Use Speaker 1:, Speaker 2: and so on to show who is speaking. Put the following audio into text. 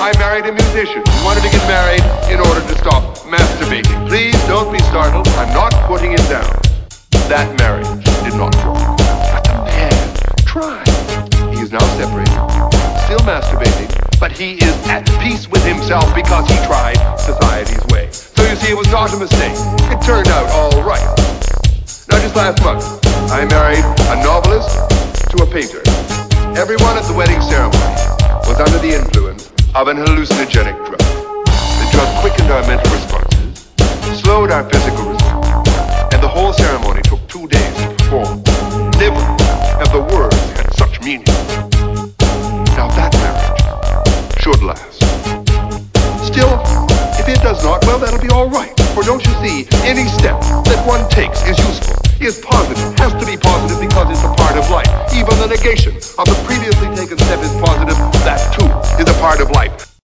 Speaker 1: I married a musician who wanted to get married in order to stop masturbating. Please don't be startled. I'm not putting it down. That marriage did not work. But the man tried. He is now separated, still masturbating, but he is at peace with himself because he tried society's way. So you see, it was not a mistake. It turned out all right. Now, just last month, I married a novelist to a painter. Everyone at the wedding ceremony was under the influence of an hallucinogenic drug. The drug quickened our mental responses, slowed our physical response, and the whole ceremony took 2 days to perform. Never have the words had such meaning. Now that marriage should last. Still, if it does not, well, that'll be all right. For don't you see, any step that one takes is useful, is positive, has to be positive because it's a part of life. Even the negation of the previously taken step is positive. That too is a part of life.